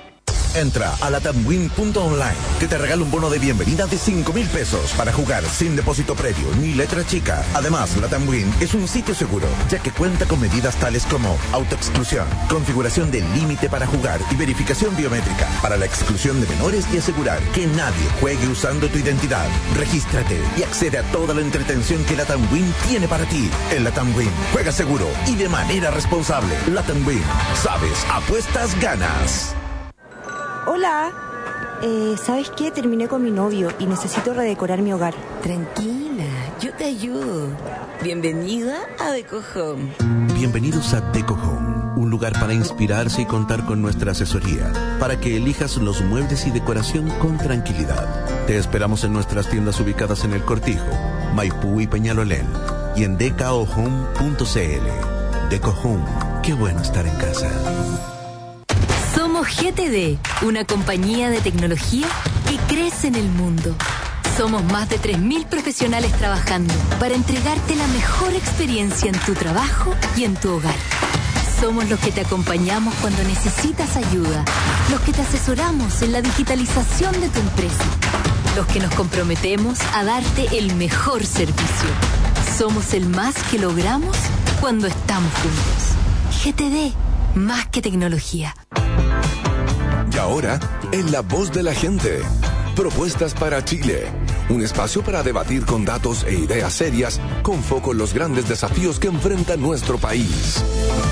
Entra a latamwin punto online, que te regala un bono de bienvenida de cinco mil pesos para jugar sin depósito previo ni letra chica. Además, LatamWin es un sitio seguro, ya que cuenta con medidas tales como autoexclusión, configuración del límite para jugar y verificación biométrica para la exclusión de menores y asegurar que nadie juegue usando tu identidad. Regístrate y accede a toda la entretención que LatamWin tiene para ti. En LatamWin, juega seguro y de manera responsable. LatamWin, sabes, apuestas, ganas. Hola, eh, ¿sabes qué? Terminé con mi novio y necesito redecorar mi hogar. Tranquila, yo te ayudo. Bienvenida a Deco Home. Bienvenidos a Deco Home, un lugar para inspirarse y contar con nuestra asesoría, para que elijas los muebles y decoración con tranquilidad. Te esperamos en nuestras tiendas ubicadas en El Cortijo, Maipú y Peñalolén, y en decao home punto c l. Deco Home, qué bueno estar en casa. Somos G T D, una compañía de tecnología que crece en el mundo. Somos más de tres mil profesionales trabajando para entregarte la mejor experiencia en tu trabajo y en tu hogar. Somos los que te acompañamos cuando necesitas ayuda, los que te asesoramos en la digitalización de tu empresa, los que nos comprometemos a darte el mejor servicio. Somos el más que logramos cuando estamos juntos. G T D, más que tecnología. Y ahora, en La Voz de la Gente, Propuestas para Chile. Un espacio para debatir con datos e ideas serias, con foco en los grandes desafíos que enfrenta nuestro país.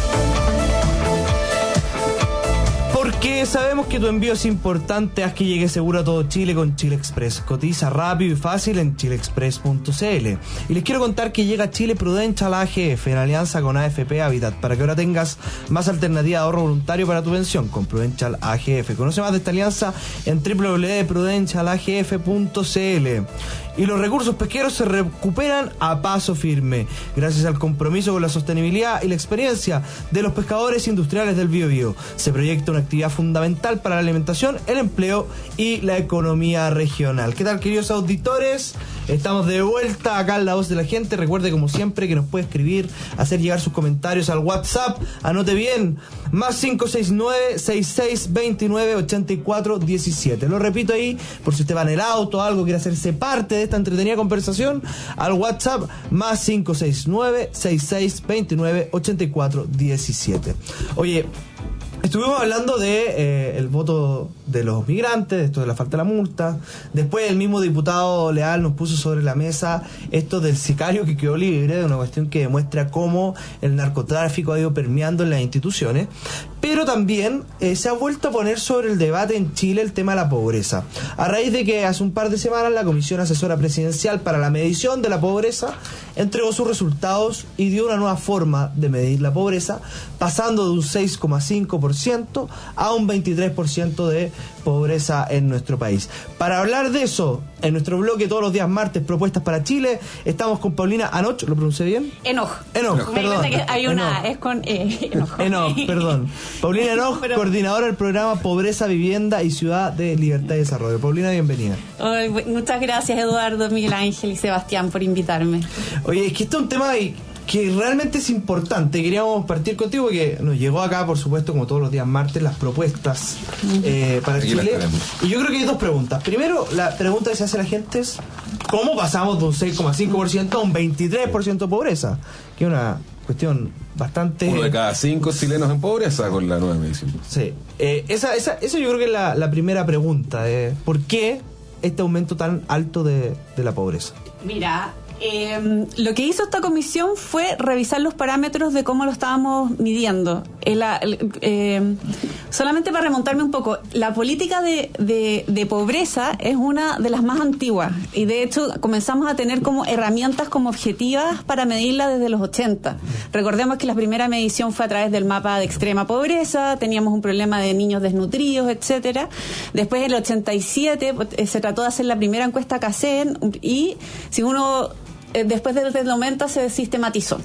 Porque sabemos que tu envío es importante, haz que llegue seguro a todo Chile con Chile Express. Cotiza rápido y fácil en chile express punto c l. Y les quiero contar que llega Chile Prudential A G F en alianza con A F P Habitat, para que ahora tengas más alternativa de ahorro voluntario para tu pensión con Prudential A G F. Conoce más de esta alianza en doble u doble u doble u punto prudential a g f punto c l. Y los recursos pesqueros se recuperan a paso firme, gracias al compromiso con la sostenibilidad y la experiencia de los pescadores industriales del Biobío. Se proyecta una actividad fundamental para la alimentación, el empleo y la economía regional. ¿Qué tal, queridos auditores? Estamos de vuelta acá en La Voz de la Gente. Recuerde, como siempre, que nos puede escribir, hacer llegar sus comentarios al WhatsApp. Anote bien, más cinco seis nueve, seis seis dos nueve, ocho cuatro uno siete. Lo repito ahí, por si usted va en el auto o algo, quiere hacerse parte de esta entretenida conversación, al WhatsApp, más cinco seis nueve, seis seis dos nueve, ocho cuatro uno siete. Oye, estuvimos hablando de eh, el voto de los migrantes, de esto de la falta de la multa. Después el mismo diputado Leal nos puso sobre la mesa esto del sicario que quedó libre, de una cuestión que demuestra cómo el narcotráfico ha ido permeando en las instituciones. Pero también eh, se ha vuelto a poner sobre el debate en Chile el tema de la pobreza, a raíz de que hace un par de semanas la Comisión Asesora Presidencial para la Medición de la Pobreza entregó sus resultados y dio una nueva forma de medir la pobreza, pasando de un seis coma cinco por ciento a un veintitrés por ciento de pobreza en nuestro país. Para hablar de eso, en nuestro bloque todos los días martes, Propuestas para Chile, estamos con Paulina Anoch, ¿lo pronuncié bien? Enoch. Enoch, Me perdón. que hay una, Enoch. es con eh, Enoch. Enoch, perdón. Paulina Enoch, Pero... coordinadora del programa Pobreza, Vivienda y Ciudad de Libertad y Desarrollo. Paulina, bienvenida. Ay, muchas gracias, Eduardo, Miguel Ángel y Sebastián, por invitarme. Oye, es que este es un tema que realmente es importante. Queríamos partir contigo porque nos llegó acá, por supuesto, como todos los días martes, las propuestas eh, para Aquí Chile. Y yo creo que hay dos preguntas. Primero, la pregunta que se hace la gente es ¿cómo pasamos de un seis coma cinco por ciento a un veintitrés por ciento de pobreza? Que es una cuestión bastante... Uno de cada cinco chilenos en pobreza con la nueva medición. Sí. Eh, esa, esa, eso yo creo que es la, la primera pregunta. Eh, ¿Por qué este aumento tan alto de, de la pobreza? Mira... Eh, lo que hizo esta comisión fue revisar los parámetros de cómo lo estábamos midiendo. El, el, eh, solamente para remontarme un poco, la política de, de, de pobreza es una de las más antiguas y de hecho comenzamos a tener como herramientas como objetivas para medirla desde los ochenta. Recordemos que la primera medición fue a través del mapa de extrema pobreza, teníamos un problema de niños desnutridos, etcétera. Después en el ochenta y siete eh, se trató de hacer la primera encuesta CACEN y si uno después del momento se sistematizó.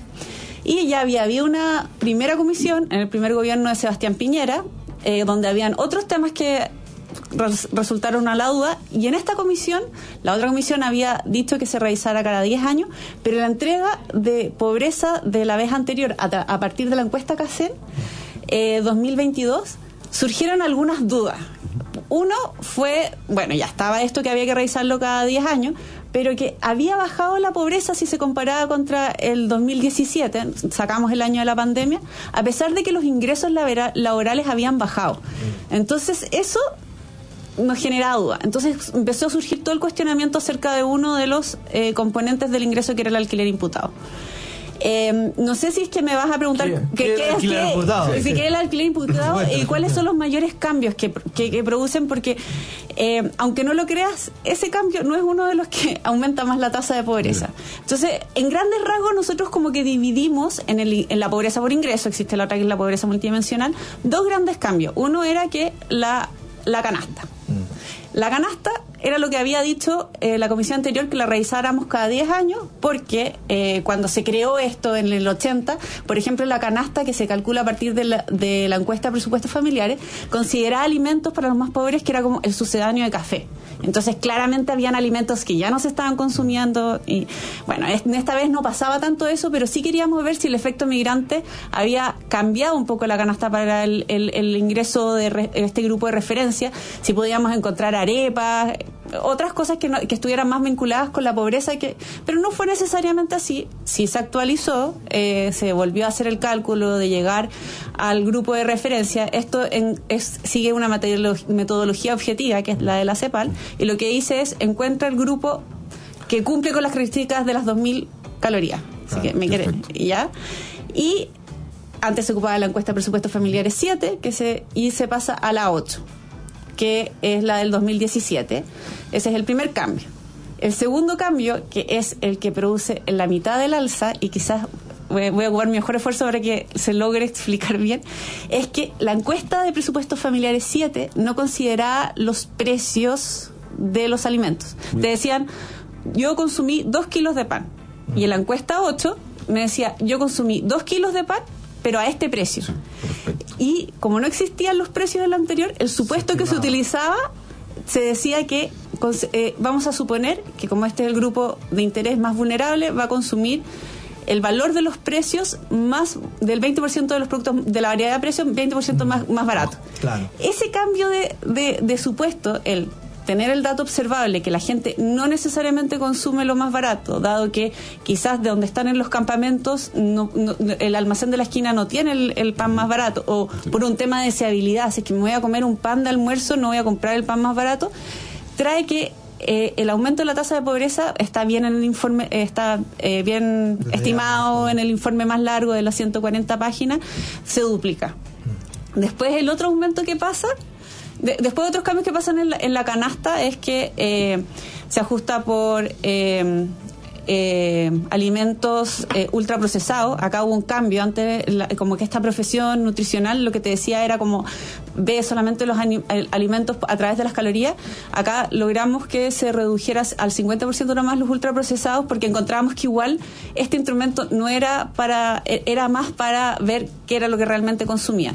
Y ya había, había una primera comisión en el primer gobierno de Sebastián Piñera, eh, donde habían otros temas que res, resultaron a la duda, y en esta comisión, la otra comisión había dicho que se revisara cada diez años, pero la entrega de pobreza de la vez anterior, a, a partir de la encuesta CACEN, eh, dos mil veintidós, surgieron algunas dudas. Uno fue, bueno, ya estaba esto que había que revisarlo cada diez años, pero que había bajado la pobreza si se comparaba contra el dos mil diecisiete, sacamos el año de la pandemia, a pesar de que los ingresos laborales habían bajado. Entonces, eso nos generaba duda. Entonces empezó a surgir todo el cuestionamiento acerca de uno de los eh, componentes del ingreso, que era el alquiler imputado. Eh, no sé si es que me vas a preguntar sí, qué, ¿qué, qué es alquiler qué, imputado? si, Sí. qué es el alquiler imputado y cuáles son los mayores cambios que, que, que producen, porque eh, aunque no lo creas, ese cambio no es uno de los que aumenta más la tasa de pobreza. Entonces, en grandes rasgos, nosotros como que dividimos en, el, en la pobreza por ingreso, existe la otra que es la pobreza multidimensional, dos grandes cambios. Uno era que la, la canasta. La canasta era lo que había dicho eh, la comisión anterior, que la revisáramos cada diez años, porque eh, cuando se creó esto en el ochenta, por ejemplo, la canasta que se calcula a partir de la, de la encuesta de presupuestos familiares, consideraba alimentos para los más pobres que era como el sucedáneo de café. Entonces, claramente habían alimentos que ya no se estaban consumiendo y, bueno, esta vez no pasaba tanto eso, pero sí queríamos ver si el efecto migrante había cambiado un poco la canasta para el, el, el ingreso de re, este grupo de referencia, si podíamos encontrar arepas, otras cosas que, no, que estuvieran más vinculadas con la pobreza, que, pero no fue necesariamente así. Sí se actualizó, eh, se volvió a hacer el cálculo de llegar al grupo de referencia. Esto en, es, sigue una metodología objetiva, que es la de la CEPAL, y lo que dice es, encuentra el grupo que cumple con las características de las dos mil calorías. Así ah, que me quiere, ¿ya? Y antes se ocupaba la encuesta de presupuestos familiares siete, que se, y se pasa a la ocho, que es la del dos mil diecisiete. Ese es el primer cambio. El segundo cambio, que es el que produce en la mitad del alza, y quizás voy a ocupar mi mejor esfuerzo para que se logre explicar bien, es que la encuesta de presupuestos familiares siete no consideraba los precios de los alimentos. Te decían, yo consumí dos kilos de pan, y en la encuesta ocho me decía, yo consumí dos kilos de pan, pero a este precio. Sí, y como no existían los precios del anterior, el supuesto que se utilizaba, se decía que eh, vamos a suponer que como este es el grupo de interés más vulnerable, va a consumir el valor de los precios más del veinte por ciento de los productos de la variedad de precios, veinte por ciento más, más barato. Claro. Ese cambio de, de, de supuesto, el tener el dato observable que la gente no necesariamente consume lo más barato, dado que quizás de donde están en los campamentos no, no, el almacén de la esquina no tiene el, el pan más barato, o por un tema de deseabilidad, si es que me voy a comer un pan de almuerzo, no voy a comprar el pan más barato, trae que eh, el aumento de la tasa de pobreza está bien en el informe, eh, está eh, bien estimado en el informe más largo de las ciento cuarenta páginas, se duplica. Después el otro aumento que pasa, De, después de otros cambios que pasan en la, en la canasta, es que eh, se ajusta por eh, eh, alimentos eh, ultraprocesados. Acá hubo un cambio. Antes, la, como que esta profesión nutricional, lo que te decía era como ve solamente los anim, alimentos a través de las calorías. Acá logramos que se redujera al cincuenta por ciento nomás los ultraprocesados, porque encontrábamos que igual este instrumento no era para, era más para ver qué era lo que realmente consumían.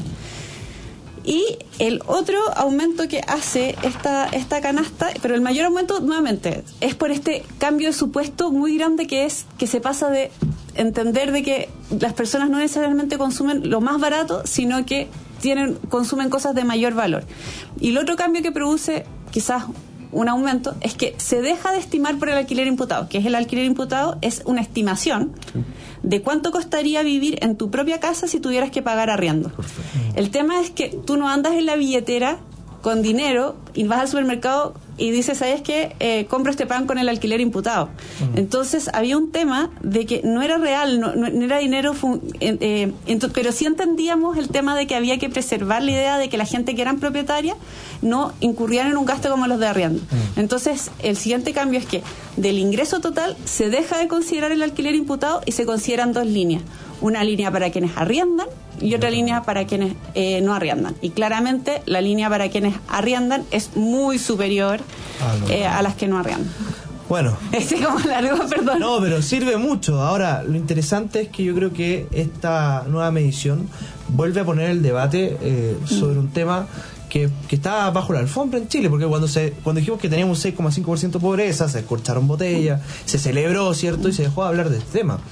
Y el otro aumento que hace esta, esta canasta, pero el mayor aumento, nuevamente, es por este cambio de supuesto muy grande, que es que se pasa de entender de que las personas no necesariamente consumen lo más barato, sino que tienen consumen cosas de mayor valor. Y el otro cambio que produce quizás un aumento es que se deja de estimar por el alquiler imputado, que es el alquiler imputado, es una estimación de cuánto costaría vivir en tu propia casa si tuvieras que pagar arriendo. El tema es que tú no andas en la billetera con dinero y vas al supermercado y dices, ¿sabes qué? Eh, compro este pan con el alquiler imputado. Uh-huh. Entonces había un tema de que no era real, no, no, no era dinero, fun- eh, eh, ent- pero sí entendíamos el tema de que había que preservar la idea de que la gente que eran propietarias no incurrían en un gasto como los de arriendo. Uh-huh. Entonces el siguiente cambio es que del ingreso total se deja de considerar el alquiler imputado y se consideran dos líneas. Una línea para quienes arriendan y otra línea para quienes eh, no arriendan. Y claramente la línea para quienes arriendan es muy superior eh, a las que no arriendan. Bueno. Ese como largo, perdón. No, pero sirve mucho. Ahora, lo interesante es que yo creo que esta nueva medición vuelve a poner el debate eh, sobre mm. un tema que, que está bajo la alfombra en Chile, porque cuando se cuando dijimos que teníamos un seis coma cinco por ciento de pobreza, se escorcharon botellas, se celebró, ¿cierto? Y se dejó de hablar de este tema.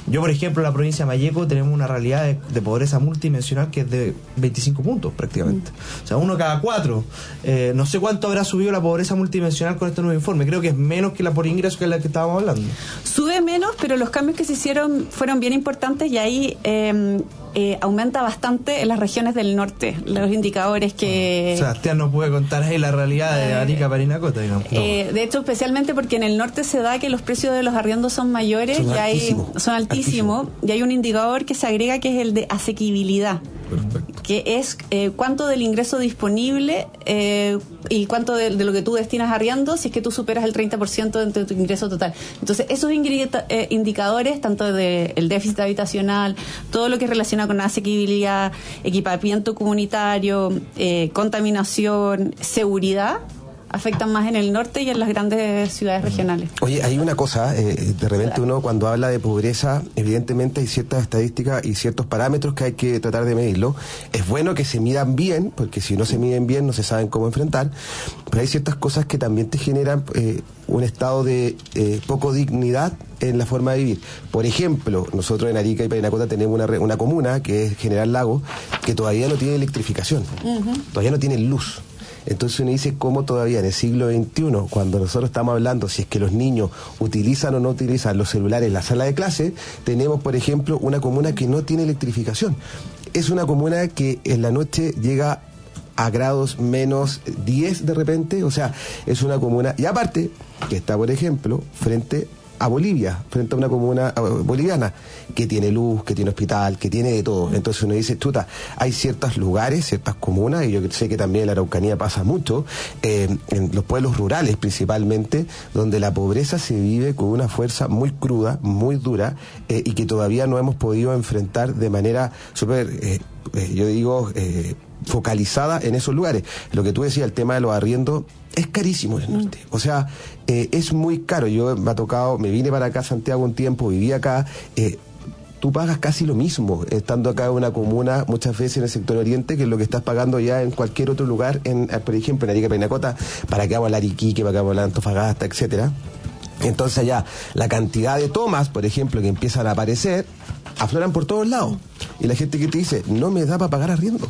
Yo, por ejemplo, en la provincia de Malleco tenemos una realidad de, de pobreza multidimensional que es de veinticinco puntos prácticamente. Mm. O sea, uno cada cuatro. Eh, no sé cuánto habrá subido la pobreza multidimensional con este nuevo informe. Creo que es menos que la por ingreso, que es la que estábamos hablando. Sube menos, pero los cambios que se hicieron fueron bien importantes y ahí eh, eh, aumenta bastante en las regiones del norte, los indicadores que... Sebastián nos puede contar ahí la realidad de Arica, Parinacota, digamos. Eh, de hecho, especialmente porque en el norte se da que los precios de los arriendos son mayores, son, y altísimo. Hay, son altísimos, altísimo. Y hay un indicador que se agrega que es el de asequibilidad. Perfecto. Que es eh, cuánto del ingreso disponible eh, y cuánto de, de lo que tú destinas a arriendo si es que tú superas el treinta por ciento de tu ingreso total. Entonces, esos ingri- eh, indicadores, tanto del de déficit habitacional, todo lo que es relacionado con asequibilidad, equipamiento comunitario, eh, contaminación, seguridad, afectan más en el norte y en las grandes ciudades regionales. Oye, hay una cosa, eh, de repente uno cuando habla de pobreza, evidentemente hay ciertas estadísticas y ciertos parámetros que hay que tratar de medirlo. Es bueno que se midan bien, porque si no se miden bien no se saben cómo enfrentar, pero hay ciertas cosas que también te generan eh, un estado de eh, poco dignidad en la forma de vivir. Por ejemplo, nosotros en Arica y Parinacota tenemos una, una comuna, que es General Lago, que todavía no tiene electrificación, uh-huh. todavía no tiene luz. Entonces uno dice cómo todavía en el siglo veintiuno, cuando nosotros estamos hablando si es que los niños utilizan o no utilizan los celulares en la sala de clase, tenemos, por ejemplo, una comuna que no tiene electrificación. Es una comuna que en la noche llega a grados menos diez de repente, o sea, es una comuna, y aparte, que está, por ejemplo, frente a Bolivia, frente a una comuna boliviana, que tiene luz, que tiene hospital, que tiene de todo. Entonces uno dice, chuta, hay ciertos lugares, ciertas comunas, y yo sé que también en la Araucanía pasa mucho, eh, en los pueblos rurales principalmente, donde la pobreza se vive con una fuerza muy cruda, muy dura, eh, y que todavía no hemos podido enfrentar de manera súper, eh, eh, yo digo, eh, focalizada en esos lugares. Lo que tú decías, el tema de los arriendos, es carísimo en el norte. O sea, eh, es muy caro. Yo me ha tocado, me vine para acá a Santiago un tiempo, viví acá, eh, tú pagas casi lo mismo estando acá en una comuna, muchas veces en el sector oriente, que es lo que estás pagando ya en cualquier otro lugar, en, por ejemplo, en Arica, Parinacota, para que vamos a la Ariquique, para que vamos a la Antofagasta, etcétera. Entonces allá, la cantidad de tomas, por ejemplo, que empiezan a aparecer, afloran por todos lados. Y la gente que te dice, no me da para pagar arriendo.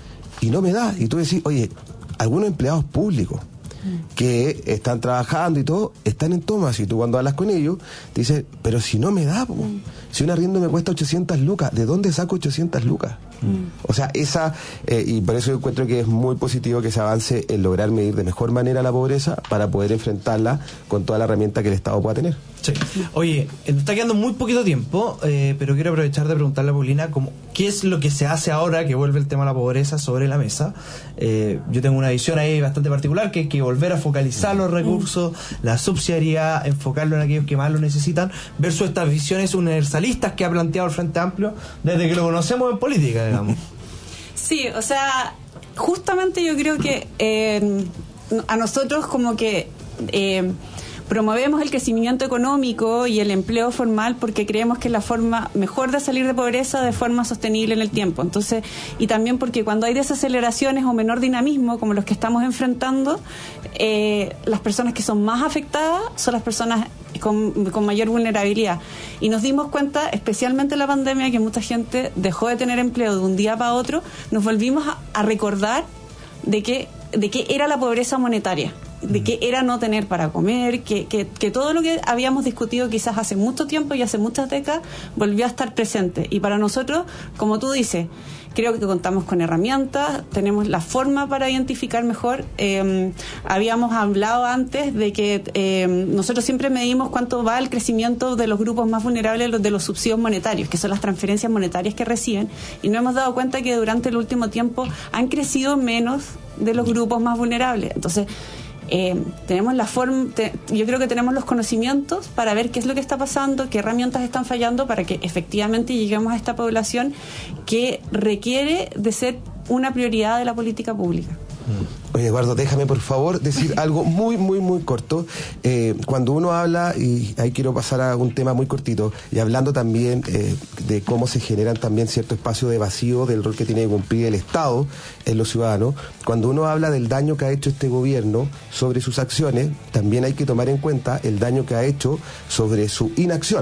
Y no me da. Y tú decís, oye, algunos empleados públicos que están trabajando y todo, están en tomas, y tú cuando hablas con ellos, te dices, pero si no me da, po. Si un arriendo me cuesta ochocientas lucas, ¿de dónde saco ochocientas lucas? Mm. O sea, esa, eh, y por eso yo encuentro que es muy positivo que se avance en lograr medir de mejor manera la pobreza para poder enfrentarla con toda la herramienta que el Estado pueda tener. Sí. Oye, nos está quedando muy poquito tiempo, eh, pero quiero aprovechar de preguntarle a Paulina como, ¿qué es lo que se hace ahora que vuelve el tema de la pobreza sobre la mesa? Eh, yo tengo una visión ahí bastante particular, que es que volver a focalizar los recursos, la subsidiariedad, enfocarlo en aquellos que más lo necesitan, versus estas visiones universalistas que ha planteado el Frente Amplio desde que lo conocemos en política, digamos. Sí, o sea, justamente yo creo que eh, a nosotros como que... Eh, promovemos el crecimiento económico y el empleo formal porque creemos que es la forma mejor de salir de pobreza de forma sostenible en el tiempo. Entonces, y también porque cuando hay desaceleraciones o menor dinamismo como los que estamos enfrentando, eh, las personas que son más afectadas son las personas con, con mayor vulnerabilidad. Y nos dimos cuenta, especialmente en la pandemia, que mucha gente dejó de tener empleo de un día para otro. Nos volvimos a, a recordar de que, de qué era la pobreza monetaria, de qué era no tener para comer, que, que, que todo lo que habíamos discutido quizás hace mucho tiempo y hace muchas décadas volvió a estar presente. Y para nosotros, como tú dices, creo que contamos con herramientas, tenemos la forma para identificar mejor. Eh, habíamos hablado antes de que eh, nosotros siempre medimos cuánto va el crecimiento de los grupos más vulnerables de los subsidios monetarios, que son las transferencias monetarias que reciben, y nos hemos dado cuenta que durante el último tiempo han crecido menos de los grupos más vulnerables. Entonces, Eh, tenemos la forma, te, yo creo que tenemos los conocimientos para ver qué es lo que está pasando, qué herramientas están fallando para que efectivamente lleguemos a esta población que requiere de ser una prioridad de la política pública. Oye, Eduardo, déjame por favor decir algo muy, muy, muy corto. Eh, cuando uno habla, y ahí quiero pasar a un tema muy cortito, y hablando también eh, de cómo se generan también cierto espacio de vacío del rol que tiene que cumplir el Estado en los ciudadanos, cuando uno habla del daño que ha hecho este gobierno sobre sus acciones, también hay que tomar en cuenta el daño que ha hecho sobre su inacción.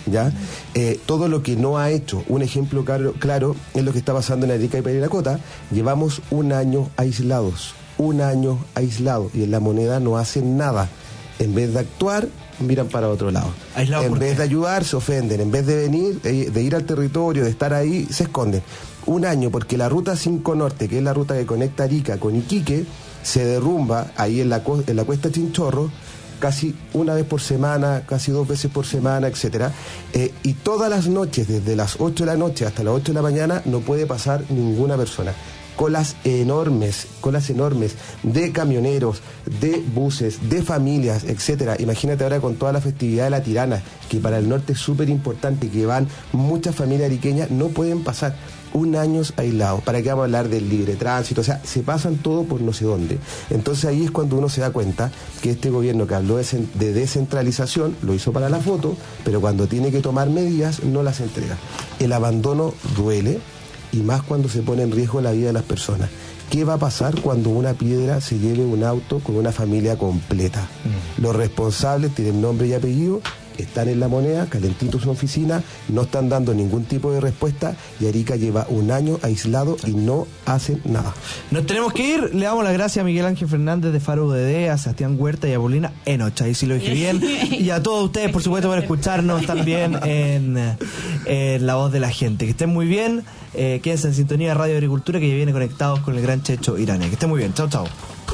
¿ya? Eh, todo lo que no ha hecho, un ejemplo claro, claro es lo que está pasando en Arica y Parinacota. Llevamos un año aislados, un año aislados, y en La Moneda no hacen nada. En vez de actuar, miran para otro lado. Aislado, en vez de ayudar, se ofenden. En vez de venir, de ir al territorio, de estar ahí, se esconden. Un año, porque la ruta cinco Norte, que es la ruta que conecta Arica con Iquique, se derrumba ahí en la, en la cuesta Chinchorro, casi una vez por semana, casi dos veces por semana, etcétera. Eh, y todas las noches, desde las ocho de la noche hasta las ocho de la mañana, no puede pasar ninguna persona. Colas enormes, colas enormes de camioneros, de buses, de familias, etcétera. Imagínate ahora con toda la festividad de la Tirana, que para el norte es súper importante, que van muchas familias ariqueñas, no pueden pasar. Un año aislado. ¿Para qué vamos a hablar del libre tránsito? O sea, se pasan todo por no sé dónde. Entonces ahí es cuando uno se da cuenta que este gobierno que habló de, de descentralización lo hizo para la foto, pero cuando tiene que tomar medidas no las entrega. El abandono duele, y más cuando se pone en riesgo la vida de las personas. ¿Qué va a pasar cuando una piedra se lleve un auto con una familia completa? Mm. Los responsables tienen nombre y apellido, están en La Moneda, calentitos en su oficina, no están dando ningún tipo de respuesta, y Arica lleva un año aislado y no hacen nada. Nos tenemos que ir. Le damos las gracias a Miguel Ángel Fernández de Faro U D D, a Sebastián Huerta y a Paulina Enocha, ahí sí lo dije bien, y a todos ustedes, por supuesto, por escucharnos también en, en La Voz de la Gente. Que estén muy bien, eh, quédense en sintonía de Radio Agricultura, que ya viene conectados con el gran Checho Irane. Que estén muy bien, chao, chao.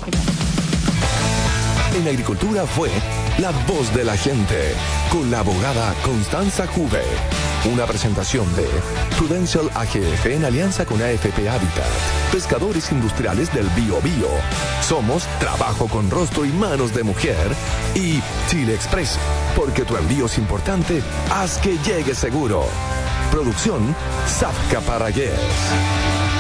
En Agricultura fue La Voz de la Gente, con la abogada Constanza Juve. Una presentación de Prudential A G F en alianza con A F P Habitat, pescadores industriales del Bío Bío. Somos Trabajo con Rostro y Manos de Mujer y Chile Express, porque tu envío es importante, haz que llegue seguro. Producción Zafka Paragués.